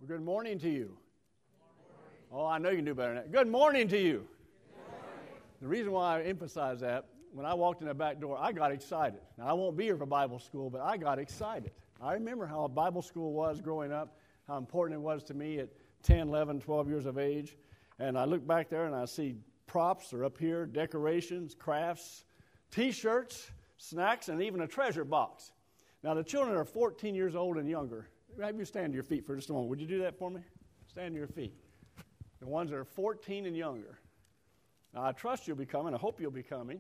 Well, good morning to you. Oh, I know you can do better than that. Good morning to you. The reason why I emphasize that, when I walked in the back door, I got excited. Now, I won't be here for Bible school, but I got excited. I remember how Bible school was growing up, how important it was to me at 10, 11, 12 years of age. And I look back there and I see props are up here, decorations, crafts, T-shirts, snacks, and even a treasure box. Now, the children are 14 years old and younger. Have you stand to your feet for just a moment. Would you do that for me? Stand to your feet. The ones that are 14 and younger. Now, I trust you'll be coming. I hope you'll be coming.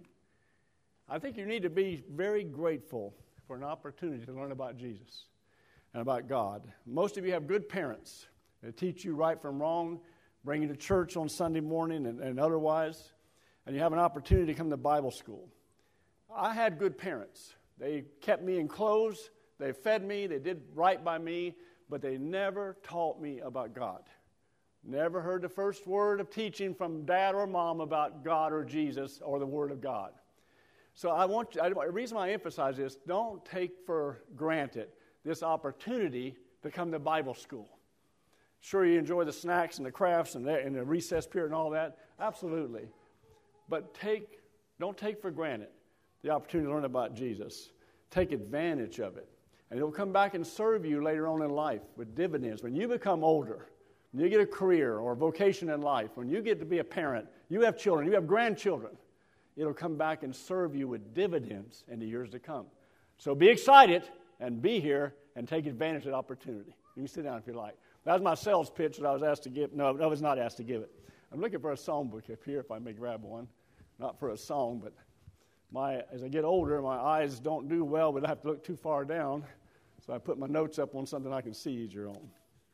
I think you need to be very grateful for an opportunity to learn about Jesus and about God. Most of you have good parents that teach you right from wrong, bring you to church on Sunday morning and otherwise, and you have an opportunity to come to Bible school. I had good parents. They kept me in clothes. They fed me, they did right by me, but they never taught me about God. Never heard the first word of teaching from dad or mom about God or Jesus or the Word of God. So the reason why I emphasize this, don't take for granted this opportunity to come to Bible school. Sure, you enjoy the snacks and the crafts and the recess period and all that. Absolutely. But don't take for granted the opportunity to learn about Jesus. Take advantage of it. And it'll come back and serve you later on in life with dividends. When you become older, when you get a career or a vocation in life, when you get to be a parent, you have children, you have grandchildren, it'll come back and serve you with dividends in the years to come. So be excited and be here and take advantage of the opportunity. You can sit down if you like. That was my sales pitch that I was asked to give. No, I was not asked to give it. I'm looking for a songbook up here if I may grab one. Not for a song, but as I get older, my eyes don't do well, but I have to look too far down. So I put my notes up on something I can see easier on.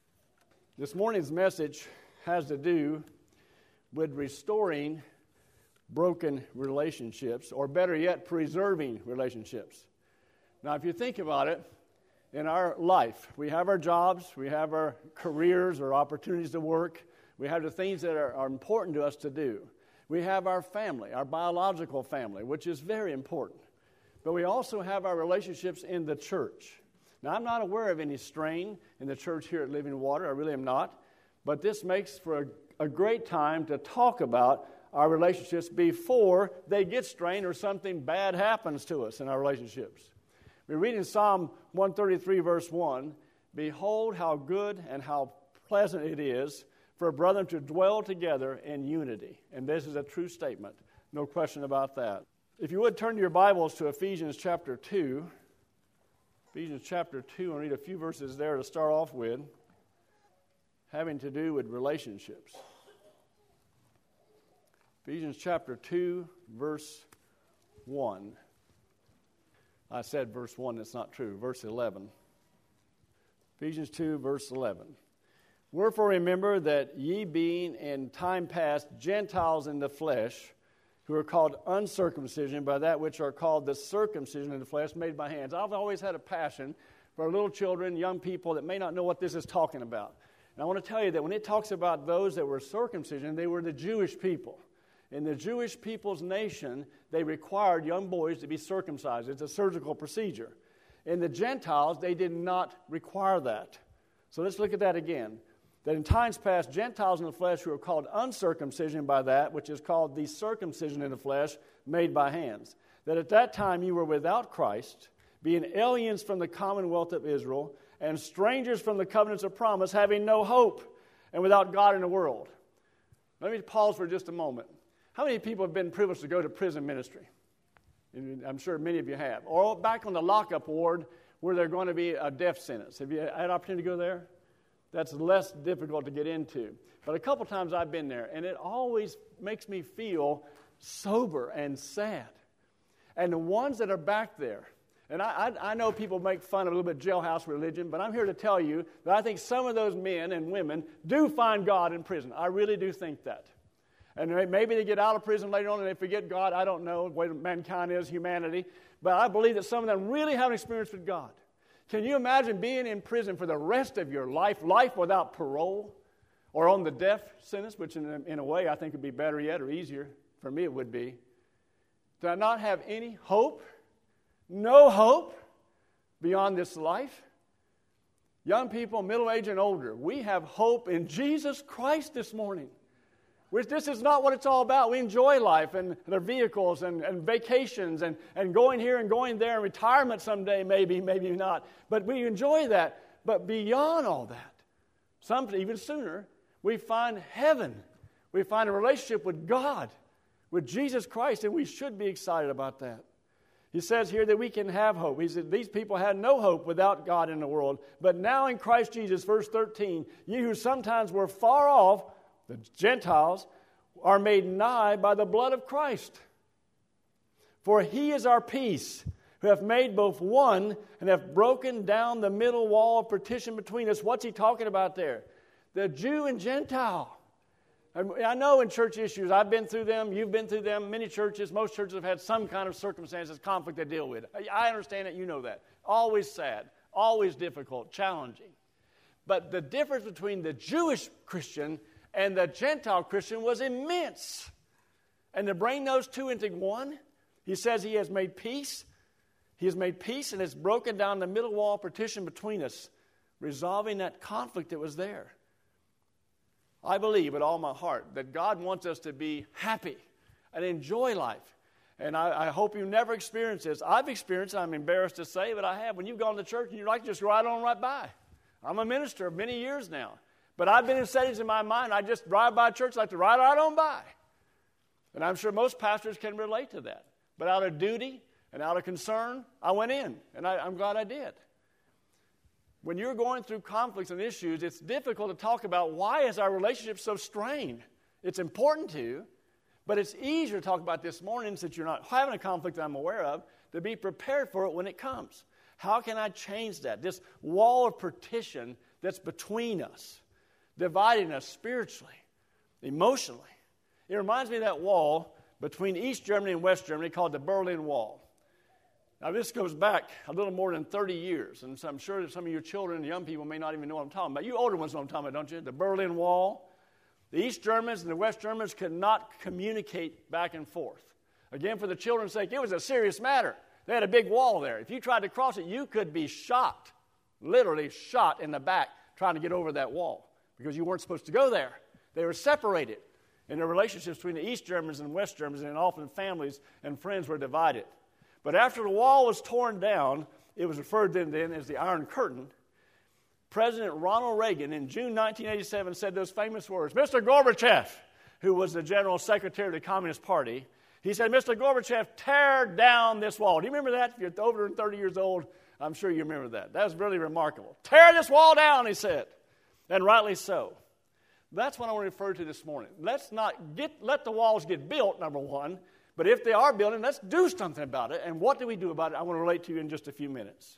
This morning's message has to do with restoring broken relationships, or better yet, preserving relationships. Now, if you think about it, in our life, we have our jobs, we have our careers or opportunities to work, we have the things that are important to us to do. We have our family, our biological family, which is very important. But we also have our relationships in the church. Now, I'm not aware of any strain in the church here at Living Water. I really am not. But this makes for a great time to talk about our relationships before they get strained or something bad happens to us in our relationships. We read in Psalm 133, verse 1, "Behold how good and how pleasant it is for brethren to dwell together in unity." And this is a true statement. No question about that. If you would turn your Bibles to Ephesians chapter 2. Ephesians chapter 2, I'll read a few verses there to start off with, having to do with relationships. Ephesians chapter 2, verse 1. I said verse 1, that's not true. Verse 11. Ephesians 2, verse 11. "Wherefore remember that ye being in time past Gentiles in the flesh, who are called uncircumcision by that which are called the circumcision of the flesh made by hands." I've always had a passion for little children, young people that may not know what this is talking about. And I want to tell you that when it talks about those that were circumcision, they were the Jewish people. In the Jewish people's nation, they required young boys to be circumcised. It's a surgical procedure. In the Gentiles, they did not require that. So let's look at that again. That in times past, Gentiles in the flesh who are called uncircumcision by that, which is called the circumcision in the flesh, made by hands. That at that time you were without Christ, being aliens from the commonwealth of Israel, and strangers from the covenants of promise, having no hope, and without God in the world. Let me pause for just a moment. How many people have been privileged to go to prison ministry? I'm sure many of you have. Or back on the lockup ward where they're going to be a death sentence. Have you had an opportunity to go there? That's less difficult to get into. But a couple times I've been there, and it always makes me feel sober and sad. And the ones that are back there, and I know people make fun of a little bit jailhouse religion, but I'm here to tell you that I think some of those men and women do find God in prison. I really do think that. And maybe they get out of prison later on and they forget God. I don't know what mankind is, humanity. But I believe that some of them really have an experience with God. Can you imagine being in prison for the rest of your life, life without parole, or on the death sentence, which in a way I think would be better yet or easier. For me it would be. To not have any hope, no hope beyond this life. Young people, middle-aged and older, we have hope in Jesus Christ this morning. This is not what it's all about. We enjoy life and their vehicles and vacations and going here and going there and retirement someday, maybe not. But we enjoy that. But beyond all that, even sooner, we find heaven. We find a relationship with God, with Jesus Christ, and we should be excited about that. He says here that we can have hope. He said these people had no hope without God in the world. But now in Christ Jesus, verse 13, you who sometimes were far off, the Gentiles, are made nigh by the blood of Christ. For he is our peace, who hath made both one and hath broken down the middle wall of partition between us. What's he talking about there? The Jew and Gentile. I know in church issues, I've been through them, you've been through them, many churches, most churches have had some kind of circumstances, conflict they deal with. I understand it, you know that. Always sad, always difficult, challenging. But the difference between the Jewish Christian and the Gentile Christian was immense. And to bring those two into one, he says he has made peace. He has made peace and has broken down the middle wall partition between us, resolving that conflict that was there. I believe with all my heart that God wants us to be happy and enjoy life. And I hope you never experience this. I've experienced it, I'm embarrassed to say, but I have. When you've gone to church and you like to just ride on right by. I'm a minister of many years now. But I've been in settings in my mind, I just drive by church, like to ride right on by. And I'm sure most pastors can relate to that. But out of duty and out of concern, I went in. And I'm glad I did. When you're going through conflicts and issues, it's difficult to talk about why is our relationship so strained. It's important to, but it's easier to talk about this morning since you're not having a conflict that I'm aware of, to be prepared for it when it comes. How can I change that? This wall of partition that's between us, dividing us spiritually, emotionally. It reminds me of that wall between East Germany and West Germany called the Berlin Wall. Now, this goes back a little more than 30 years, and so I'm sure that some of your children and young people may not even know what I'm talking about. You older ones know what I'm talking about, don't you? The Berlin Wall. The East Germans and the West Germans could not communicate back and forth. Again, for the children's sake, it was a serious matter. They had a big wall there. If you tried to cross it, you could be shot, literally shot in the back trying to get over that wall because you weren't supposed to go there. They were separated in the relationships between the East Germans and West Germans, and often families and friends were divided. But after the wall was torn down, it was referred to then as the Iron Curtain. President Ronald Reagan in June 1987 said those famous words. Mr. Gorbachev, who was the General Secretary of the Communist Party, he said, Mr. Gorbachev, tear down this wall. Do you remember that? If you're over 30 years old, I'm sure you remember that. That was really remarkable. Tear this wall down, he said. And rightly so. That's what I want to refer to this morning. Let's not let the walls get built, number one. But if they are building, let's do something about it. And what do we do about it? I want to relate to you in just a few minutes.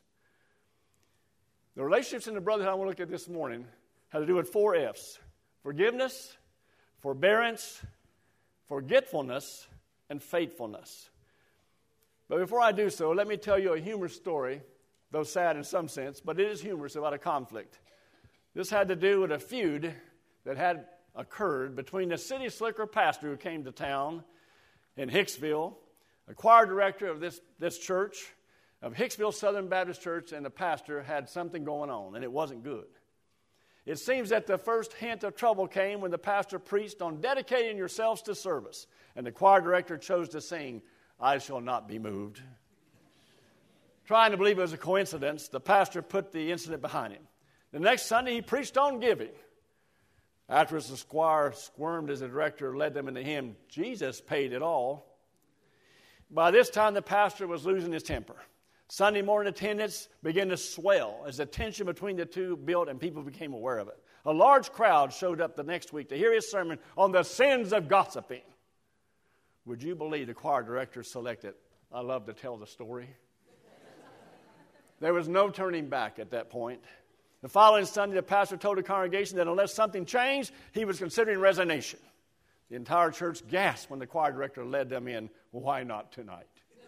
The relationships in the brotherhood I want to look at this morning have to do with 4 F's. Forgiveness, forbearance, forgetfulness, and faithfulness. But before I do so, let me tell you a humorous story, though sad in some sense, but it is humorous about a conflict. This had to do with a feud that had occurred between the city slicker pastor who came to town in Hicksville, a choir director of this church, of Hicksville Southern Baptist Church, and the pastor had something going on, and it wasn't good. It seems that the first hint of trouble came when the pastor preached on dedicating yourselves to service, and the choir director chose to sing, I Shall Not Be Moved. Trying to believe it was a coincidence, the pastor put the incident behind him. The next Sunday, he preached on giving. Afterwards, the choir squirmed as the director led them in the hymn, Jesus paid it all. By this time, the pastor was losing his temper. Sunday morning attendance began to swell as the tension between the two built and people became aware of it. A large crowd showed up the next week to hear his sermon on the sins of gossiping. Would you believe the choir director selected, I love to tell the story. There was no turning back at that point. The following Sunday, the pastor told the congregation that unless something changed, he was considering resignation. The entire church gasped when the choir director led them in. Why not tonight?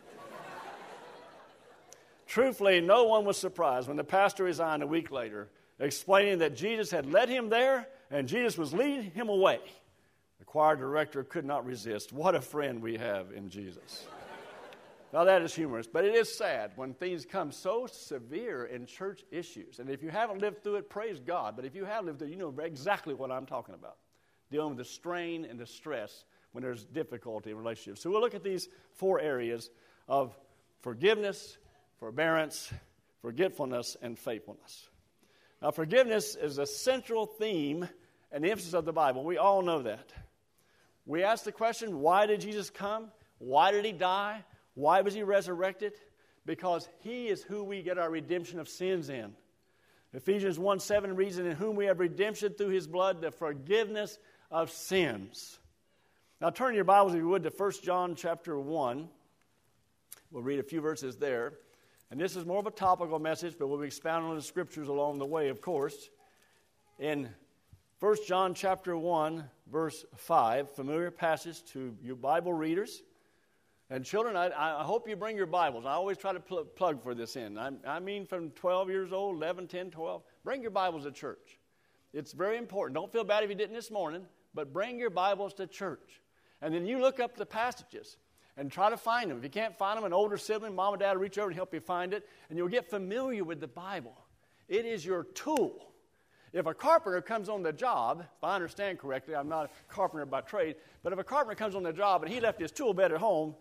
Truthfully, no one was surprised when the pastor resigned a week later, explaining that Jesus had led him there and Jesus was leading him away. The choir director could not resist. What a friend we have in Jesus. Now, that is humorous, but it is sad when things come so severe in church issues. And if you haven't lived through it, praise God. But if you have lived through it, you know exactly what I'm talking about, dealing with the strain and the stress when there's difficulty in relationships. So we'll look at these 4 areas of forgiveness, forbearance, forgetfulness, and faithfulness. Now, forgiveness is a central theme and the emphasis of the Bible. We all know that. We ask the question, why did Jesus come? Why did he die? Why was he resurrected? Because he is who we get our redemption of sins in. Ephesians 1:7 reads, in whom we have redemption through his blood, the forgiveness of sins. Now turn your Bibles, if you would, to 1 John chapter 1. We'll read a few verses there. And this is more of a topical message, but we'll be expounding on the scriptures along the way, of course. In 1 John chapter 1, verse 5, familiar passage to you Bible readers. And children, I hope you bring your Bibles. I always try to plug for this in. I mean from 12 years old, 11, 10, 12. Bring your Bibles to church. It's very important. Don't feel bad if you didn't this morning, but bring your Bibles to church. And then you look up the passages and try to find them. If you can't find them, an older sibling, mom and dad will reach over and help you find it, and you'll get familiar with the Bible. It is your tool. If a carpenter comes on the job, if I understand correctly, I'm not a carpenter by trade, but if a carpenter comes on the job and he left his tool belt at home,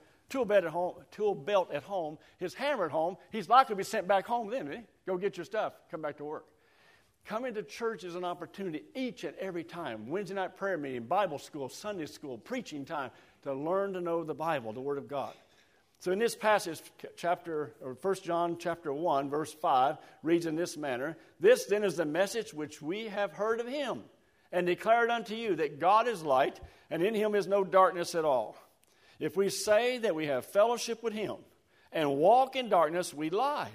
his hammer at home, he's likely to be sent back home then, Go get your stuff, come back to work. Coming to church is an opportunity each and every time. Wednesday night prayer meeting, Bible school, Sunday school, preaching time, to learn to know the Bible, the Word of God. So in this passage, 1 John chapter 1, verse 5, reads in this manner, this then is the message which we have heard of him, and declared unto you, that God is light, and in him is no darkness at all. If we say that we have fellowship with him, and walk in darkness, we lie.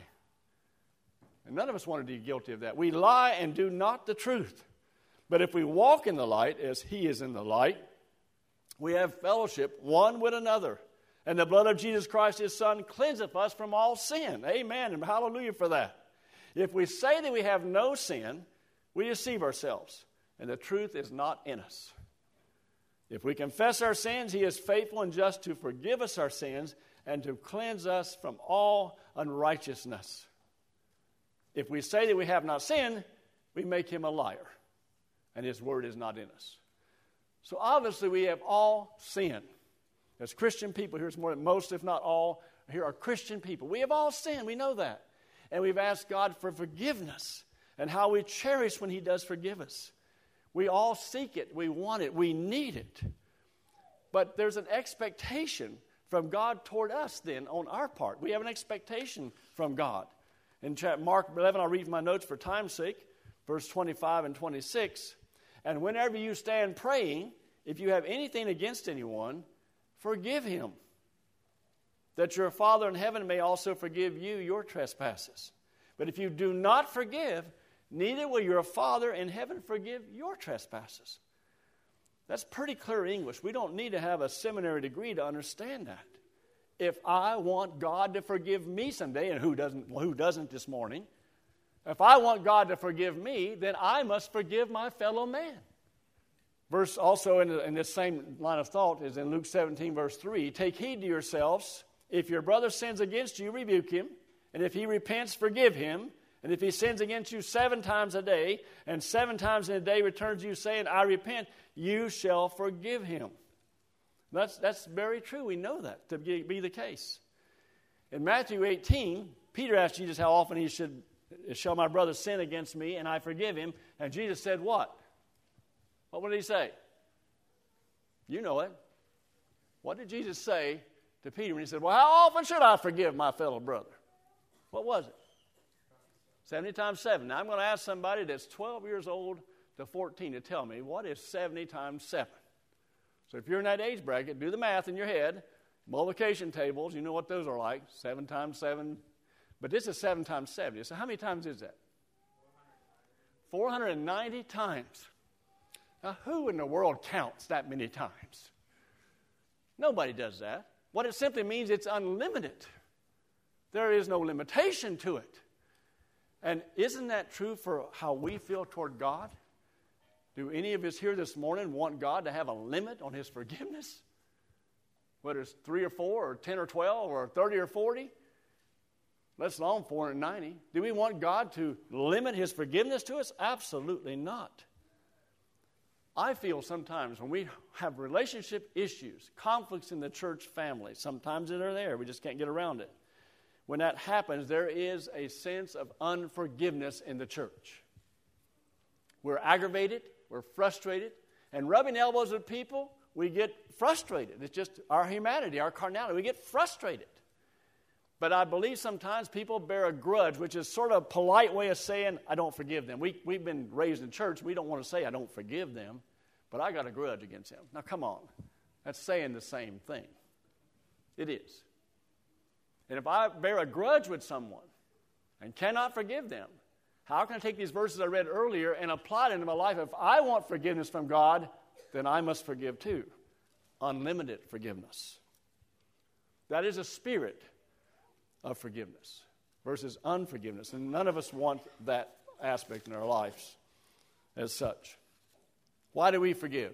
And none of us want to be guilty of that. We lie and do not the truth. But if we walk in the light, as he is in the light, we have fellowship one with another. And the blood of Jesus Christ, his Son, cleanseth us from all sin. Amen, and hallelujah for that. If we say that we have no sin, we deceive ourselves, and the truth is not in us. If we confess our sins, he is faithful and just to forgive us our sins and to cleanse us from all unrighteousness. If we say that we have not sinned, we make him a liar, and his word is not in us. So obviously we have all sinned. As Christian people, here's more than most, if not all, here are Christian people. We have all sinned, we know that. And we've asked God for forgiveness and how we cherish when he does forgive us. We all seek it, we want it, we need it. But there's an expectation from God toward us then on our part. We have an expectation from God. In Mark 11, I'll read my notes for time's sake, verse 25 and 26. And whenever you stand praying, if you have anything against anyone, forgive him, that your Father in heaven may also forgive you your trespasses. But if you do not forgive, neither will your Father in heaven forgive your trespasses. That's pretty clear English. We don't need to have a seminary degree to understand that. If I want God to forgive me someday, and who doesn't this morning? If I want God to forgive me, then I must forgive my fellow man. Verse also in this same line of thought is in Luke 17, verse 3. Take heed to yourselves. If your brother sins against you, rebuke him. And if he repents, forgive him. And if he sins against you 7 times a day, and 7 times in a day returns you saying, I repent, you shall forgive him. That's very true. We know that to be the case. In Matthew 18, Peter asked Jesus how often he shall my brother sin against me, and I forgive him. And Jesus said what? What did he say? You know it. What did Jesus say to Peter when he said, well, how often should I forgive my fellow brother? What was it? 70 times 7. Now I'm going to ask somebody that's 12 years old to 14 to tell me, what is 70 times 7? So if you're in that age bracket, do the math in your head. Multiplication tables, you know what those are like. 7 times 7. But this is 7 times 70. So how many times is that? 490 times. Now, who in the world counts that many times? Nobody does that. What it simply means, it's unlimited. There is no limitation to it. And isn't that true for how we feel toward God? Do any of us here this morning want God to have a limit on his forgiveness? whether it's 3 or 4 or 10 or 12 or 30 or 40, let alone 490. Do we want God to limit his forgiveness to us? Absolutely not. I feel sometimes when we have relationship issues, conflicts in the church family, sometimes they're there, we just can't get around it. When that happens, there is a sense of unforgiveness in the church. We're aggravated, we're frustrated, and rubbing elbows with people, we get frustrated. It's just our humanity, our carnality. We get frustrated. But I believe sometimes people bear a grudge, which is sort of a polite way of saying, I don't forgive them. We've been raised in church. We don't want to say, I don't forgive them, but I got a grudge against them. Now, come on. That's saying the same thing. It is. And if I bear a grudge with someone and cannot forgive them, how can I take these verses I read earlier and apply them to my life? If I want forgiveness from God, then I must forgive too. Unlimited forgiveness. That is a spirit of forgiveness versus unforgiveness. And none of us want that aspect in our lives as such. Why do we forgive?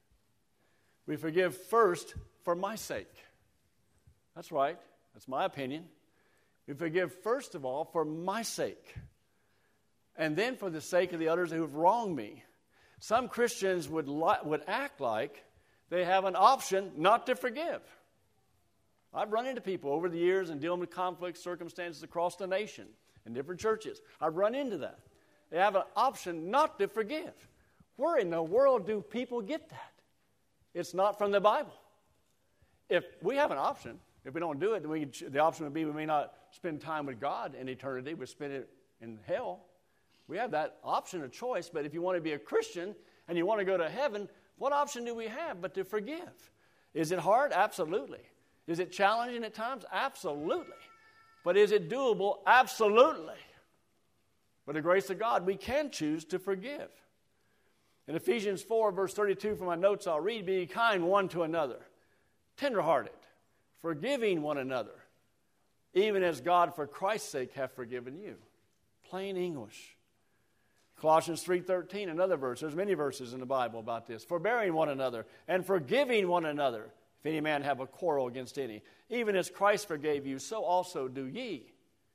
We forgive first for my sake. That's right. That's my opinion. We forgive first of all for my sake. And then for the sake of the others who have wronged me. Some Christians would act like they have an option not to forgive. I've run into people over the years and dealing with conflict circumstances across the nation in different churches. I've run into that. They have an option not to forgive. Where in the world do people get that? It's not from the Bible. If we have an option, if we don't do it, then the option would be we may not spend time with God in eternity. We spend it in hell. We have that option of choice. But if you want to be a Christian and you want to go to heaven, what option do we have but to forgive? Is it hard? Absolutely. Is it challenging at times? Absolutely. But is it doable? Absolutely. By the grace of God, we can choose to forgive. In Ephesians 4, verse 32, from my notes I'll read, be kind one to another, tenderhearted, forgiving one another, even as God for Christ's sake hath forgiven you. Plain English. Colossians 3:13, another verse. There's many verses in the Bible about this. Forbearing one another and forgiving one another, if any man have a quarrel against any. Even as Christ forgave you, so also do ye.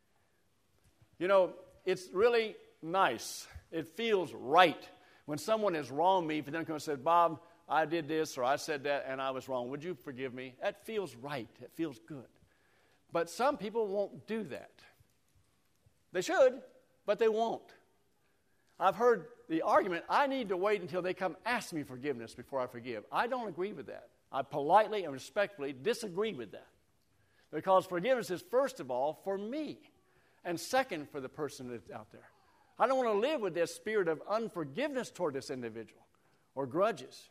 You know, it's really nice. It feels right when someone has wronged me, if they come and say, Bob, I did this or I said that and I was wrong. Would you forgive me? That feels right. It feels good. But some people won't do that. They should, but they won't. I've heard the argument, I need to wait until they come ask me forgiveness before I forgive. I don't agree with that. I politely and respectfully disagree with that. Because forgiveness is first of all for me and second for the person that's out there. I don't want to live with this spirit of unforgiveness toward this individual or grudges.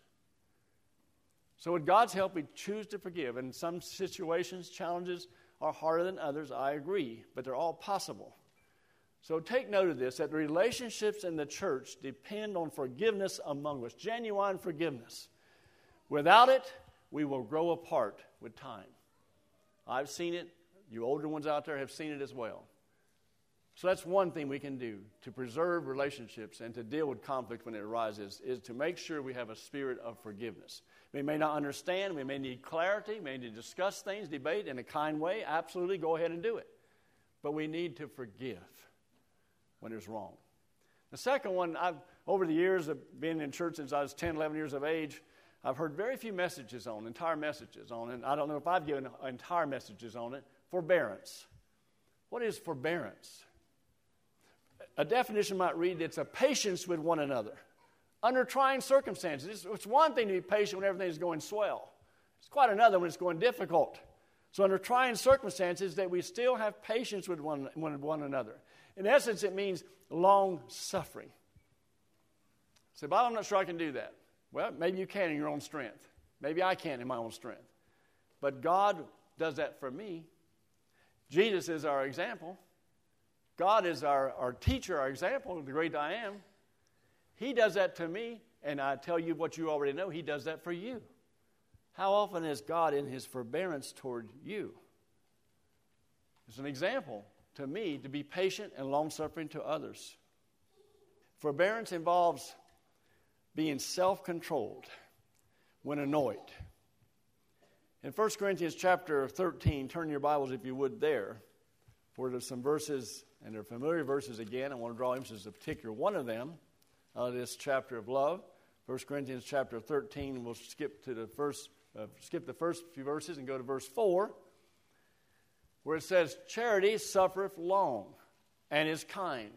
So with God's help, we choose to forgive. In some situations, challenges are harder than others, I agree, but they're all possible. So take note of this, that the relationships in the church depend on forgiveness among us, genuine forgiveness. Without it, we will grow apart with time. I've seen it. You older ones out there have seen it as well. So that's one thing we can do to preserve relationships and to deal with conflict when it arises, is to make sure we have a spirit of forgiveness. We may not understand. We may need clarity. We may need to discuss things, debate in a kind way. Absolutely, go ahead and do it. But we need to forgive when it's wrong. The second one, over the years of being in church since I was 10, 11 years of age, I've heard very few entire messages on it. And I don't know if I've given entire messages on it. Forbearance. What is forbearance? A definition might read, it's a patience with one another under trying circumstances. It's one thing to be patient when everything is going swell. It's quite another when it's going difficult. So under trying circumstances, that we still have patience with one another. In essence, it means long-suffering. Say, Bob, I'm not sure I can do that. Well, maybe you can in your own strength. Maybe I can in my own strength. But God does that for me. Jesus is our example. God is our teacher, our example, the great I am. He does that to me, and I tell you what you already know, He does that for you. How often is God in His forbearance toward you? It's an example to me to be patient and long-suffering to others. Forbearance involves being self-controlled when annoyed. In 1 Corinthians chapter 13, turn your Bibles, if you would, there. For there's some verses, and they're familiar verses again. I want to draw emphasis to a particular one of them, this chapter of love. 1 Corinthians chapter 13, we'll skip the first few verses and go to verse 4, where it says, charity suffereth long and is kind.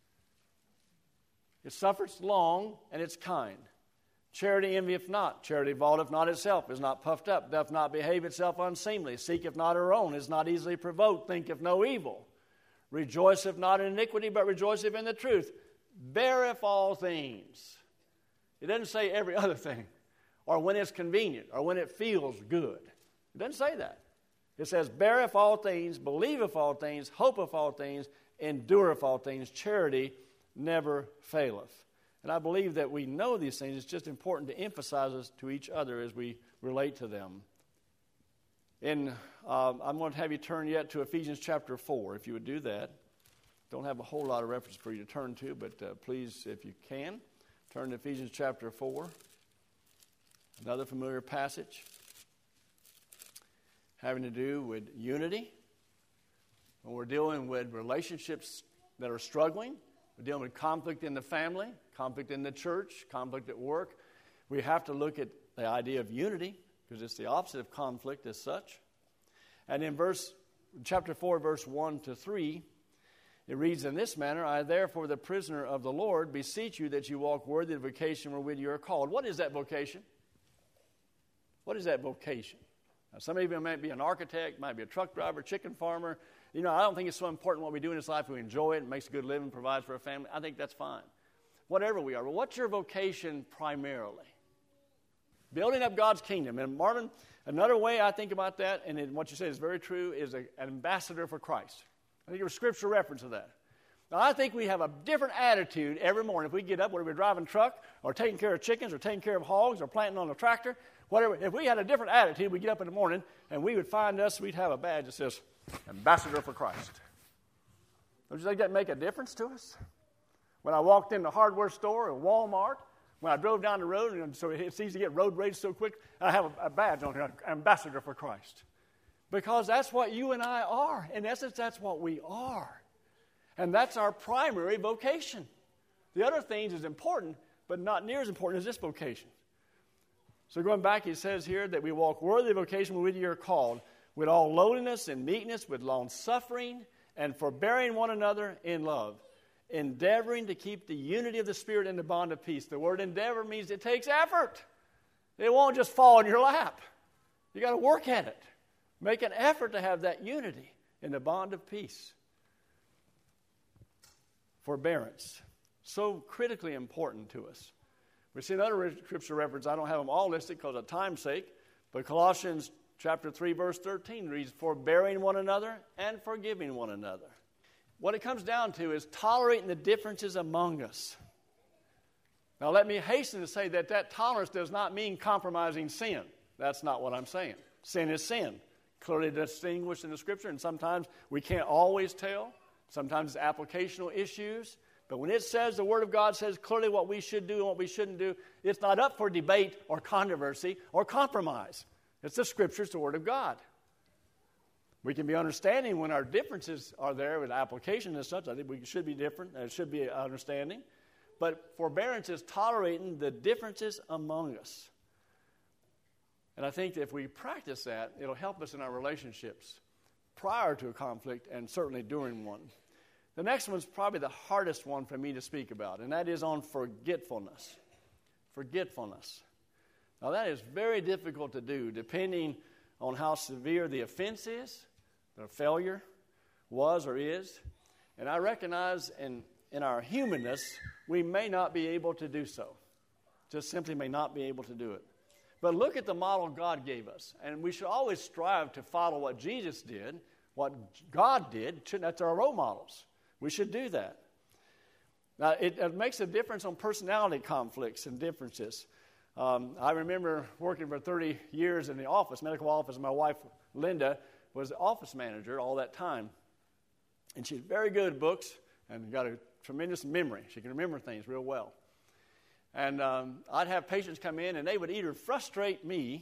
It suffereth long and it's kind. Charity envieth not. Charity vaunteth not itself, is not puffed up, doth not behave itself unseemly, seeketh not her own, is not easily provoked, thinketh no evil, rejoiceth not in iniquity, but rejoiceth in the truth, beareth all things. It doesn't say every other thing, or when it's convenient, or when it feels good. It doesn't say that. It says, beareth all things, believeth all things, hopeth all things, endureth all things. Charity never faileth. And I believe that we know these things. It's just important to emphasize this to each other as we relate to them. I'm going to have you turn yet to Ephesians chapter 4, if you would do that. Don't have a whole lot of reference for you to turn to, but please, if you can, turn to Ephesians chapter 4. Another familiar passage having to do with unity. When we're dealing with relationships that are struggling, we're dealing with conflict in the family, conflict in the church, conflict at work. We have to look at the idea of unity because it's the opposite of conflict as such. And in chapter 4, verse 1 to 3, it reads in this manner, I therefore, the prisoner of the Lord, beseech you that you walk worthy of the vocation wherewith you are called. What is that vocation? What is that vocation? Now, some of you might be an architect, might be a truck driver, chicken farmer. I don't think it's so important what we do in this life. We enjoy it, it makes a good living, provides for a family. I think that's fine. Whatever we are. But what's your vocation primarily? Building up God's kingdom. And Marvin, another way I think about that, and what you say is very true, is an ambassador for Christ. I think there's scripture reference to that. Now, I think we have a different attitude every morning. If we get up, whether we're driving a truck, or taking care of chickens, or taking care of hogs, or planting on a tractor, whatever. If we had a different attitude, we'd get up in the morning, and we would find we'd have a badge that says, Ambassador for Christ. Don't you think that make a difference to us? When I walked in the hardware store or Walmart, when I drove down the road, and so it's easy to get road rage so quick, I have a badge on here, Ambassador for Christ. Because that's what you and I are. In essence, that's what we are. And that's our primary vocation. The other things is important, but not near as important as this vocation. So going back, he says here that we walk worthy of the vocation wherewith you are called, with all lowliness and meekness, with long-suffering, and forbearing one another in love, endeavoring to keep the unity of the Spirit in the bond of peace. The word endeavor means it takes effort. It won't just fall in your lap. You got to work at it. Make an effort to have that unity in the bond of peace. Forbearance. So critically important to us. We see another scripture reference. I don't have them all listed because of time's sake, but Colossians chapter 3, verse 13 reads, forbearing one another and forgiving one another. What it comes down to is tolerating the differences among us. Now, let me hasten to say that tolerance does not mean compromising sin. That's not what I'm saying. Sin is sin, clearly distinguished in the Scripture, and sometimes we can't always tell. Sometimes it's applicational issues. But when it says, the Word of God says clearly what we should do and what we shouldn't do, it's not up for debate or controversy or compromise. It's the Scripture, it's the Word of God. We can be understanding when our differences are there with application and such. I think we should be different. There should be understanding. But forbearance is tolerating the differences among us. And I think that if we practice that, it'll help us in our relationships prior to a conflict and certainly during one. The next one's probably the hardest one for me to speak about, and that is on forgetfulness. Forgetfulness. Now, that is very difficult to do depending on how severe the offense is, the failure was or is. And I recognize in our humanness, we may not be able to do so. Just simply may not be able to do it. But look at the model God gave us. And we should always strive to follow what Jesus did, what God did. That's our role models. We should do that. Now, it makes a difference on personality conflicts and differences. I remember working for 30 years in the office, medical office. My wife, Linda, was the office manager all that time. And she's very good at books and got a tremendous memory. She can remember things real well. And I'd have patients come in, and they would either frustrate me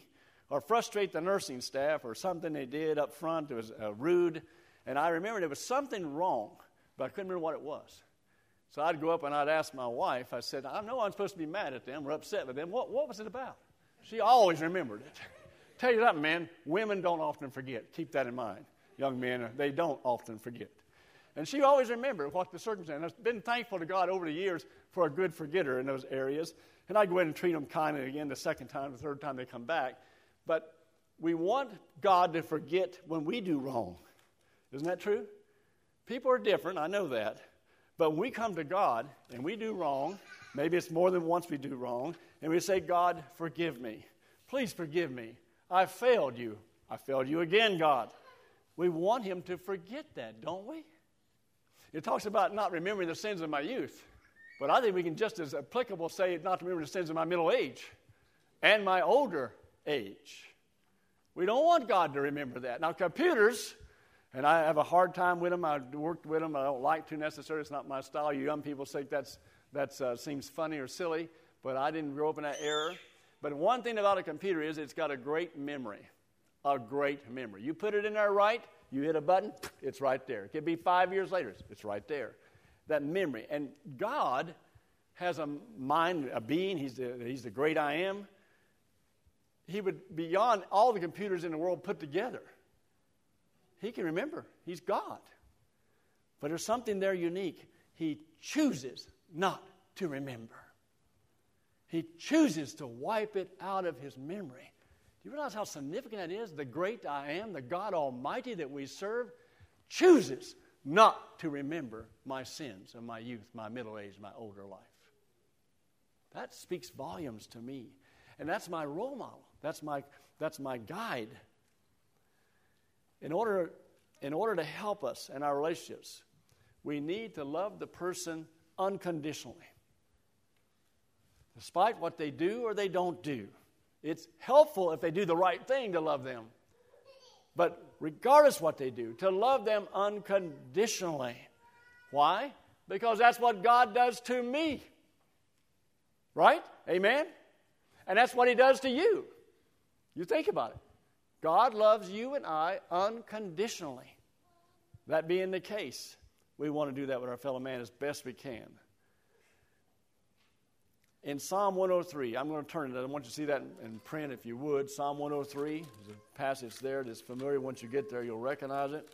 or frustrate the nursing staff or something they did up front that was rude. And I remember there was something wrong, but I couldn't remember what it was. So I'd go up and I'd ask my wife, I said, I know I'm supposed to be mad at them or upset with them. What was it about? She always remembered it. Tell you that, man, women don't often forget. Keep that in mind. Young men, they don't often forget. And she always remembered what the circumstance. I've been thankful to God over the years for a good forgetter in those areas. And I'd go ahead and treat them kindly again the second time, the third time they come back. But we want God to forget when we do wrong. Isn't that true? People are different, I know that. But when we come to God and we do wrong, maybe it's more than once we do wrong, and we say, God, forgive me. Please forgive me. I failed you. I failed you again, God. We want him to forget that, don't we? It talks about not remembering the sins of my youth. But I think we can just as applicable say not to remember the sins of my middle age and my older age. We don't want God to remember that. Now, computers, and I have a hard time with them. I've worked with them. I don't like to necessarily. It's not my style. You young people say that seems funny or silly, but I didn't grow up in that era. But one thing about a computer is it's got a great memory. A great memory. You put it in there right, you hit a button, it's right there. It could be 5 years later, it's right there. That memory. And God has a mind, a being. He's the great I am. He would, beyond all the computers in the world put together, he can remember. He's God. But there's something there unique. He chooses not to remember. He chooses to wipe it out of his memory. Do you realize how significant that is? The great I am, the God Almighty that we serve, chooses not to remember my sins of my youth, my middle age, my older life. That speaks volumes to me. And that's my role model. That's my guide. In order to help us in our relationships, we need to love the person unconditionally. Despite what they do or they don't do. It's helpful if they do the right thing to love them. But regardless what they do, to love them unconditionally. Why? Because that's what God does to me. Right? Amen? And that's what he does to you. You think about it. God loves you and I unconditionally. That being the case, we want to do that with our fellow man as best we can. In Psalm 103, I'm going to turn it. I want you to see that in print if you would. Psalm 103, there's a passage there that's familiar. Once you get there, you'll recognize it.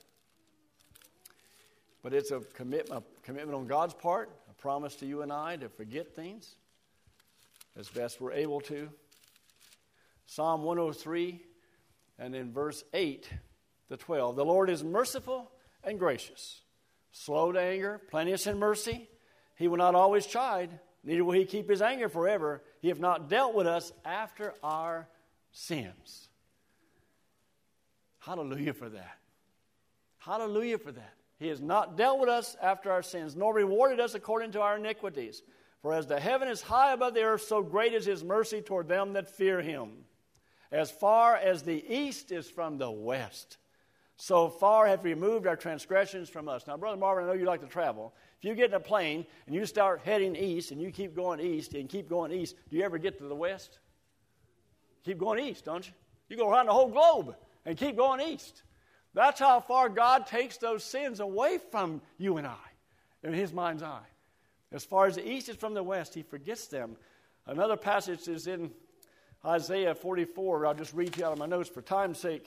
But it's a commitment on God's part, a promise to you and I to forget things as best we're able to. Psalm 103, and in verse 8 to 12, the Lord is merciful and gracious, slow to anger, plenteous in mercy. He will not always chide, neither will he keep his anger forever. He hath not dealt with us after our sins. Hallelujah for that. Hallelujah for that. He has not dealt with us after our sins, nor rewarded us according to our iniquities. For as the heaven is high above the earth, so great is his mercy toward them that fear him. As far as the east is from the west, so far hath removed our transgressions from us. Now, Brother Marvin, I know you like to travel. If you get in a plane and you start heading east and you keep going east and keep going east, do you ever get to the west? Keep going east, don't you? You go around the whole globe and keep going east. That's how far God takes those sins away from you and I in his mind's eye. As far as the east is from the west, he forgets them. Another passage is in Isaiah 44. I'll just read to you out of my notes for time's sake.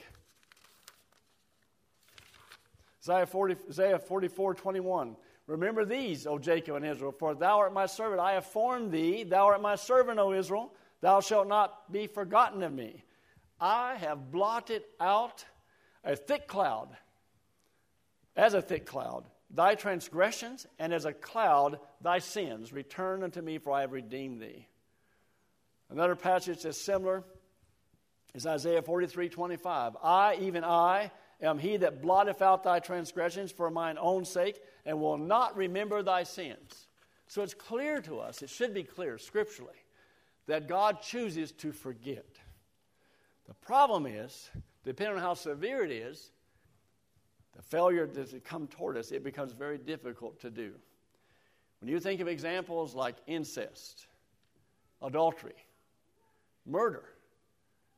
Isaiah 44:21. Remember these, O Jacob and Israel, for thou art my servant. I have formed thee. Thou art my servant, O Israel. Thou shalt not be forgotten of me. I have blotted out a thick cloud, as a thick cloud, thy transgressions, and as a cloud thy sins. Return unto me, for I have redeemed thee. Another passage that's similar is Isaiah 43:25. I, even I, am he that blotteth out thy transgressions for mine own sake, and will not remember thy sins. So it's clear to us, it should be clear scripturally, that God chooses to forget. The problem is, depending on how severe it is, the failure does it come toward us, it becomes very difficult to do. When you think of examples like incest, adultery, murder,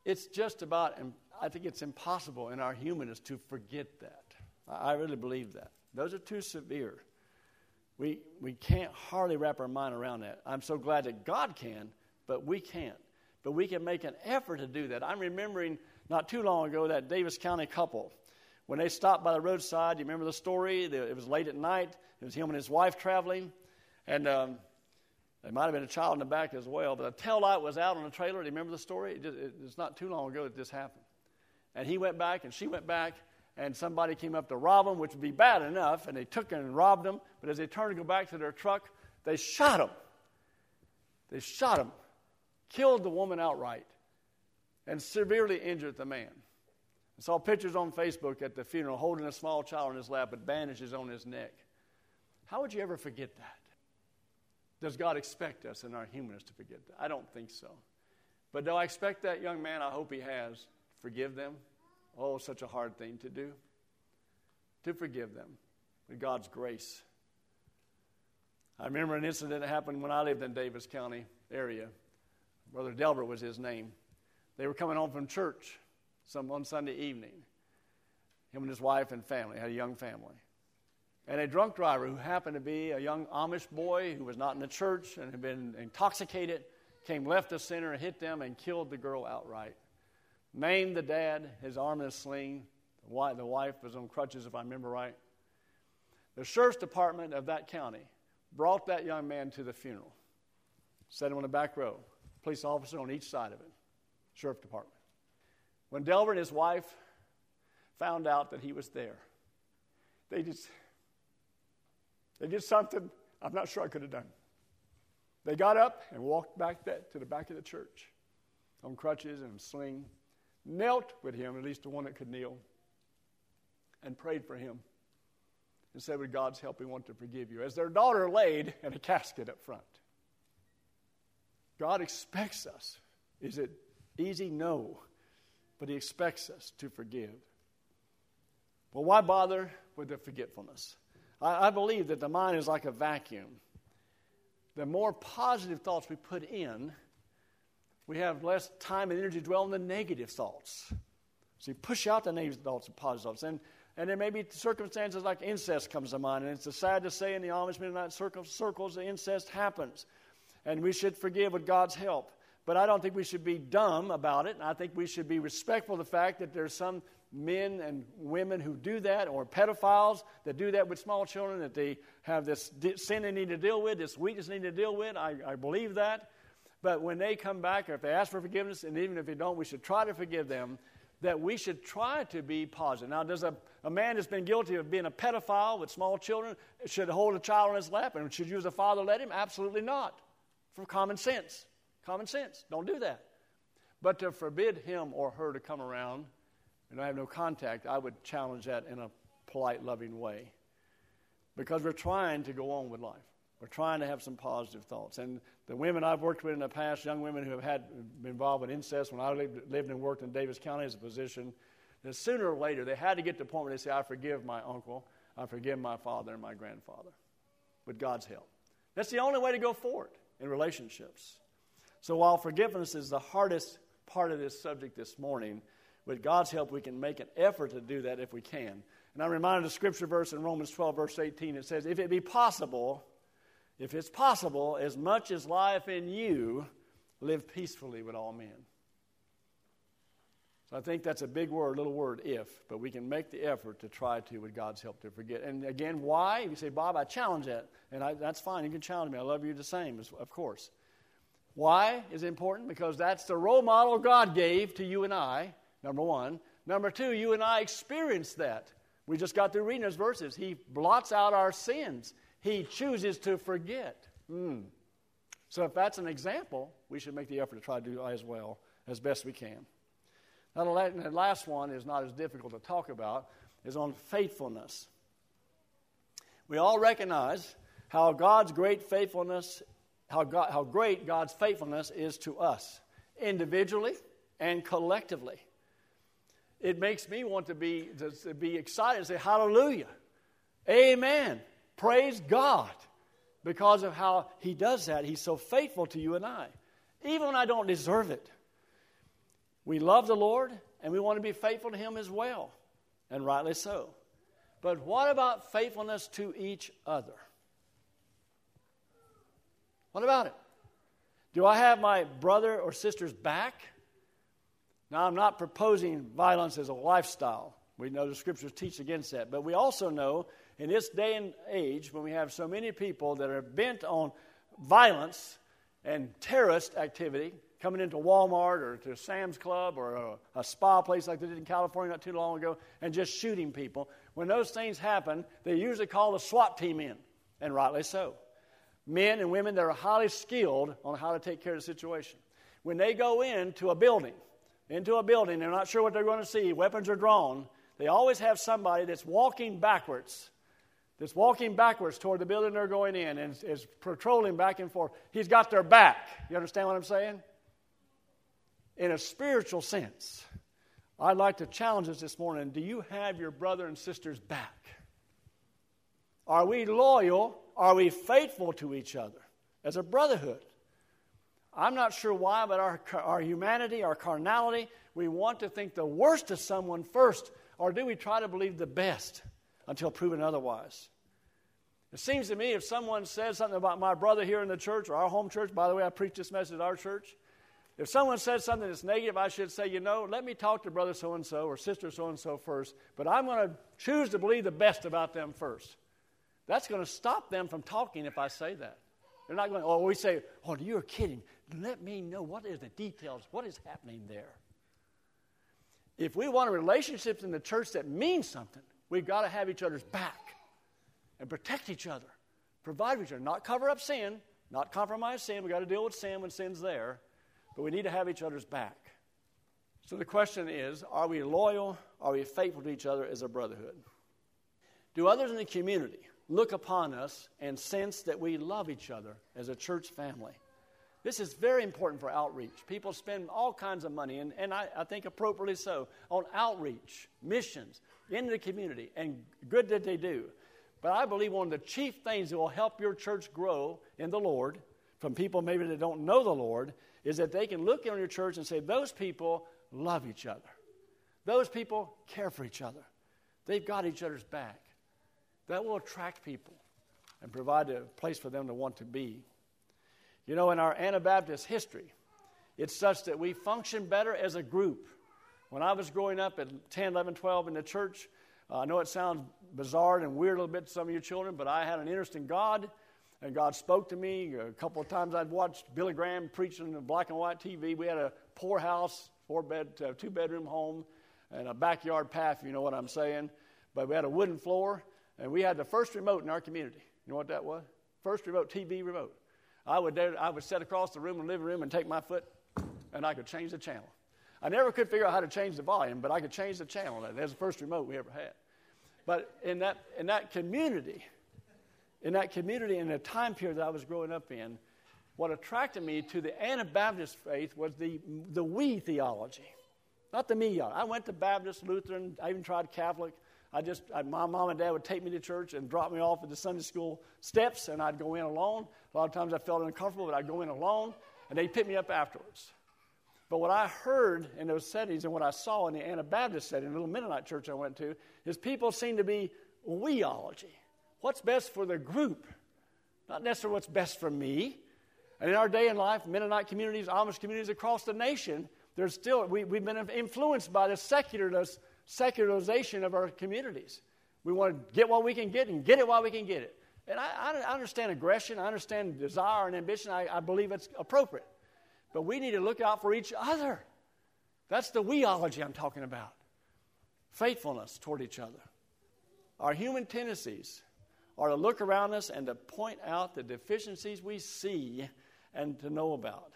it's just about, I think it's impossible in our humanness to forget that. I really believe that. Those are too severe. We can't hardly wrap our mind around that. I'm so glad that God can, but we can't. But we can make an effort to do that. I'm remembering not too long ago that Davis County couple, when they stopped by the roadside, you remember the story? It was late at night. It was him and his wife traveling. And there might have been a child in the back as well. But the tail light was out on the trailer. Do you remember the story? It's not too long ago that this happened. And he went back and she went back. And somebody came up to rob them, which would be bad enough. And they took them and robbed them. But as they turned to go back to their truck, they shot them. They shot him. Killed the woman outright. And severely injured the man. I saw pictures on Facebook at the funeral holding a small child in his lap with bandages on his neck. How would you ever forget that? Does God expect us in our humanness to forget that? I don't think so. But do I expect that young man? I hope he has. Forgive them. Oh, such a hard thing to do. To forgive them with God's grace. I remember an incident that happened when I lived in Davis County area. Brother Delbert was his name. They were coming home from church on Sunday evening. Him and his wife and family, had a young family. And a drunk driver who happened to be a young Amish boy who was not in the church and had been intoxicated, came left the center and hit them and killed the girl outright. Maimed the dad, his arm in a sling. The wife was on crutches, if I remember right. The sheriff's department of that county brought that young man to the funeral. Set him on the back row. Police officer on each side of it. Sheriff department. When Delbert and his wife found out that he was there, they did something I'm not sure I could have done. They got up and walked back to the back of the church on crutches and a sling, knelt with him, at least the one that could kneel, and prayed for him and said, with God's help, we want to forgive you. As their daughter laid in a casket up front. God expects us. Is it easy? No. But he expects us to forgive. Well, why bother with the forgetfulness? I believe that the mind is like a vacuum. The more positive thoughts we put in, we have less time and energy to dwell on the negative thoughts. So you push out the negative thoughts and positive thoughts. And there may be circumstances like incest comes to mind. And it's sad to say in the Amish Mennonite circles, the incest happens. And we should forgive with God's help. But I don't think we should be dumb about it. I think we should be respectful of the fact that there's some men and women who do that, or pedophiles that do that with small children, that they have this sin they need to deal with, this weakness they need to deal with. I believe that. But when they come back, or if they ask for forgiveness, and even if they don't, we should try to forgive them, that we should try to be positive. Now, does a man that's been guilty of being a pedophile with small children should hold a child on his lap, and should you as a father let him? Absolutely not. For common sense. Common sense. Don't do that. But to forbid him or her to come around and I have no contact, I would challenge that in a polite, loving way. Because we're trying to go on with life. We're trying to have some positive thoughts. And the women I've worked with in the past, young women who have been involved with incest, when I lived and worked in Davis County as a physician, that sooner or later they had to get to the point where they say, I forgive my uncle, I forgive my father and my grandfather, with God's help. That's the only way to go forward in relationships. So while forgiveness is the hardest part of this subject this morning, with God's help we can make an effort to do that if we can. And I'm reminded of the scripture verse in Romans 12, verse 18. It says, if it's possible, as much as life in you, live peacefully with all men. So I think that's a big word, little word, if. But we can make the effort to try to, with God's help, to forget. And again, why? If you say, Bob, I challenge that. And that's fine. You can challenge me. I love you the same, of course. Why is it important? Because that's the role model God gave to you and I, number one. Number two, you and I experienced that. We just got through reading those verses. He blots out our sins. He chooses to forget. So if that's an example, we should make the effort to try to do as well as best we can. Now, the last one is not as difficult to talk about, is on faithfulness. We all recognize how God's great faithfulness, how great God's faithfulness is to us, individually and collectively. It makes me want to be excited and say, hallelujah, amen, praise God, because of how He does that. He's so faithful to you and I, even when I don't deserve it. We love the Lord, and we want to be faithful to Him as well, and rightly so. But what about faithfulness to each other? What about it? Do I have my brother or sister's back? Now, I'm not proposing violence as a lifestyle. We know the Scriptures teach against that. But we also know in this day and age, when we have so many people that are bent on violence and terrorist activity, coming into Walmart or to Sam's Club or a spa place like they did in California not too long ago, and just shooting people, when those things happen, they usually call the SWAT team in, and rightly so. Men and women that are highly skilled on how to take care of the situation. When they go into a building, they're not sure what they're going to see, weapons are drawn, they always have somebody that's walking backwards toward the building they're going in and is patrolling back and forth. He's got their back. You understand what I'm saying? In a spiritual sense, I'd like to challenge us this morning. Do you have your brother and sister's back? Are we loyal? Are we faithful to each other as a brotherhood? I'm not sure why, but our humanity, our carnality, we want to think the worst of someone first, or do we try to believe the best until proven otherwise? It seems to me if someone says something about my brother here in the church, or our home church, by the way, I preach this message at our church. If someone says something that's negative, I should say, let me talk to brother so-and-so or sister so-and-so first, but I'm going to choose to believe the best about them first. That's going to stop them from talking if I say that. They're not going, we say, you're kidding. Let me know what are the details, what is happening there. If we want relationships in the church that mean something, we've got to have each other's back and protect each other, provide for each other, not cover up sin, not compromise sin. We've got to deal with sin when sin's there, but we need to have each other's back. So the question is, are we loyal? Are we faithful to each other as a brotherhood? Do others in the community look upon us and sense that we love each other as a church family? This is very important for outreach. People spend all kinds of money, and I think appropriately so, on outreach, missions, into the community, and good that they do. But I believe one of the chief things that will help your church grow in the Lord, from people maybe that don't know the Lord, is that they can look in your church and say, those people love each other. Those people care for each other. They've got each other's back. That will attract people and provide a place for them to want to be. In our Anabaptist history, it's such that we function better as a group. When I was growing up at 10, 11, 12 in the church, I know it sounds bizarre and weird a little bit to some of you children, but I had an interest in God, and God spoke to me. A couple of times I'd watched Billy Graham preaching on black and white TV. We had a poor house, 2-bedroom home, and a backyard path, if you know what I'm saying. But we had a wooden floor, and we had the first remote in our community. You know what that was? First remote, TV remote. I would sit across the room in the living room and take my foot, and I could change the channel. I never could figure out how to change the volume, but I could change the channel. That was the first remote we ever had. But in that community, in the time period that I was growing up in, what attracted me to the Anabaptist faith was the we theology, not the me. I went to Baptist, Lutheran, I even tried Catholic. My mom and dad would take me to church and drop me off at the Sunday school steps, and I'd go in alone. A lot of times I felt uncomfortable, but I'd go in alone, and they'd pick me up afterwards. But what I heard in those settings and what I saw in the Anabaptist setting, the little Mennonite church I went to, is people seem to be weology. What's best for the group, not necessarily what's best for me. And in our day and life, Mennonite communities, Amish communities across the nation, we've been influenced by the secularization of our communities. We want to get what we can get and get it while we can get it. And I understand aggression. I understand desire and ambition. I believe it's appropriate. But we need to look out for each other. That's the weology I'm talking about. Faithfulness toward each other. Our human tendencies are to look around us and to point out the deficiencies we see and to know about.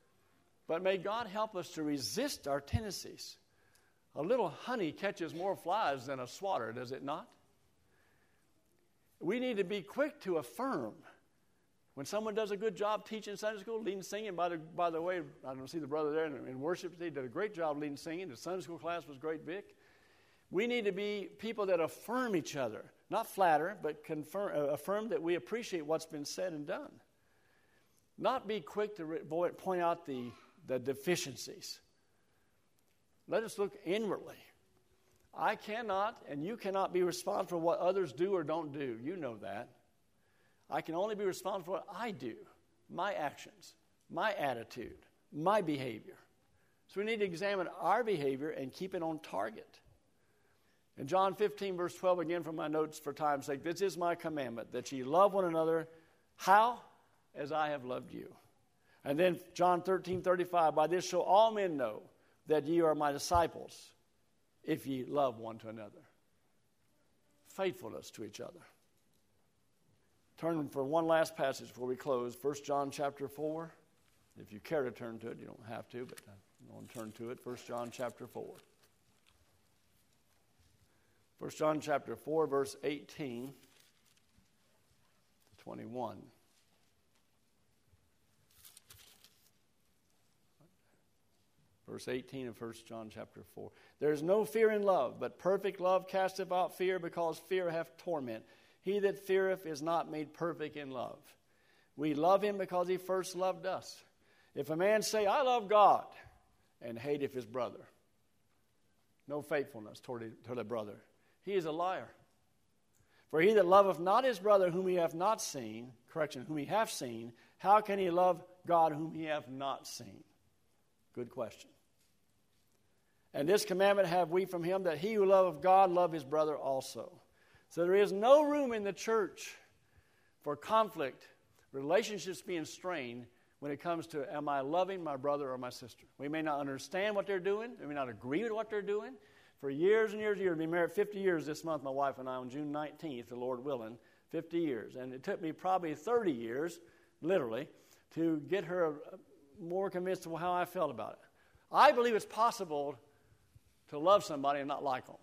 But may God help us to resist our tendencies. A little honey catches more flies than a swatter, does it not? We need to be quick to affirm. When someone does a good job teaching Sunday school, leading singing, by the way, I don't see the brother there in worship, he did a great job leading singing. The Sunday school class was great, Vic. We need to be people that affirm each other, not flatter, but affirm that we appreciate what's been said and done. Not be quick to point out the deficiencies. let us look inwardly. I cannot and you cannot be responsible for what others do or don't do. You know that. I can only be responsible for what I do, my actions, my attitude, my behavior. So we need to examine our behavior and keep it on target. In John 15, verse 12, again from my notes for time's sake, this is my commandment, that ye love one another. How? As I have loved you. And then John 13, 35, by this shall all men know that ye are my disciples, if ye love one to another. Faithfulness to each other. Turn for one last passage before we close. 1 John chapter 4. If you care to turn to it, you don't have to, but I want to turn to it. 1 John chapter 4. 1 John chapter 4, verse 18 to 21. Verse 18 of 1 John chapter 4. There is no fear in love, but perfect love casteth out fear, because fear hath torment. He that feareth is not made perfect in love. We love him because he first loved us. If a man say, I love God, and hateth his brother, no faithfulness toward a brother, he is a liar. For he that loveth not his brother whom he hath not seen, whom he hath seen, how can he love God whom he hath not seen? Good question. And this commandment have we from him, that he who loveth God love his brother also. So there is no room in the church for conflict, relationships being strained, when it comes to, am I loving my brother or my sister? We may not understand what they're doing. We may not agree with what they're doing. For years and years and years, we've been married 50 years this month, my wife and I, on June 19th, the Lord willing, 50 years. And it took me probably 30 years, literally, to get her more convinced of how I felt about it. I believe it's possible to love somebody and not like them.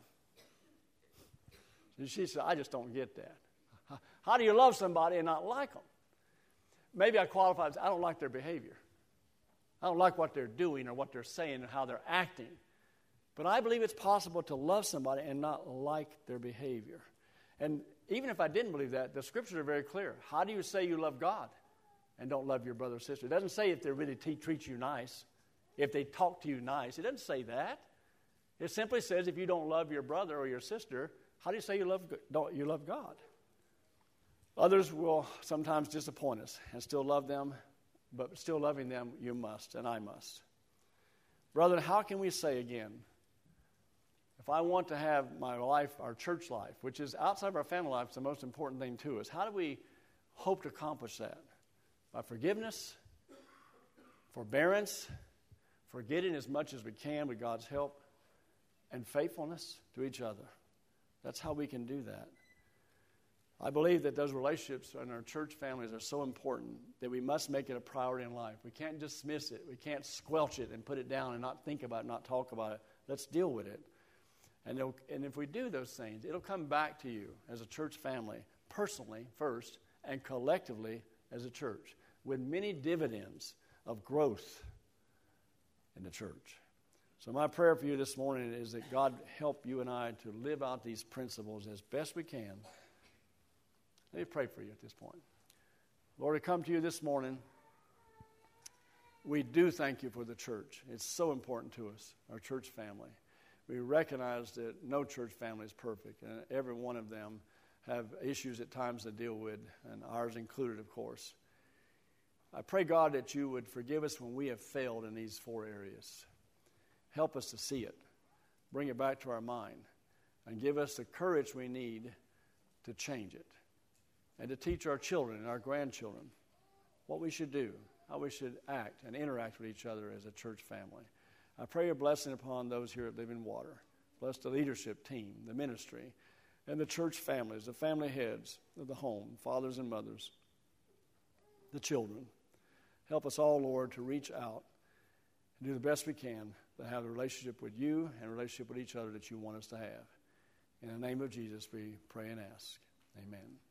And she said, I just don't get that. How do you love somebody and not like them? Maybe I qualify as, I don't like their behavior. I don't like what they're doing or what they're saying or how they're acting. But I believe it's possible to love somebody and not like their behavior. And even if I didn't believe that, the scriptures are very clear. How do you say you love God and don't love your brother or sister? It doesn't say if they really treat you nice, if they talk to you nice. It doesn't say that. It simply says if you don't love your brother or your sister, how do you say you love God? Others will sometimes disappoint us and still love them, but still loving them you must, and I must. Brethren, how can we say again, if I want to have my life, our church life, which is outside of our family life, it's the most important thing to us, how do we hope to accomplish that? By forgiveness, forbearance, forgetting as much as we can with God's help, and faithfulness to each other. That's how we can do that. I believe that those relationships in our church families are so important that we must make it a priority in life. We can't dismiss it. We can't squelch it and put it down and not think about it, not talk about it. Let's deal with it. And if we do those things, it'll come back to you as a church family, personally first, and collectively as a church, with many dividends of growth in the church. So my prayer for you this morning is that God help you and I to live out these principles as best we can. Let me pray for you at this point. Lord, I come to you this morning. We do thank you for the church. It's so important to us, our church family. We recognize that no church family is perfect, and every one of them have issues at times to deal with, and ours included, of course. I pray, God, that you would forgive us when we have failed in these 4 areas. Help us to see it, bring it back to our mind, and give us the courage we need to change it, and to teach our children and our grandchildren what we should do, how we should act and interact with each other as a church family. I pray your blessing upon those here at Living Water. Bless the leadership team, the ministry, and the church families, the family heads of the home, fathers and mothers, the children. Help us all, Lord, to reach out and do the best we can to have a relationship with you and a relationship with each other that you want us to have. In the name of Jesus, we pray and ask. Amen.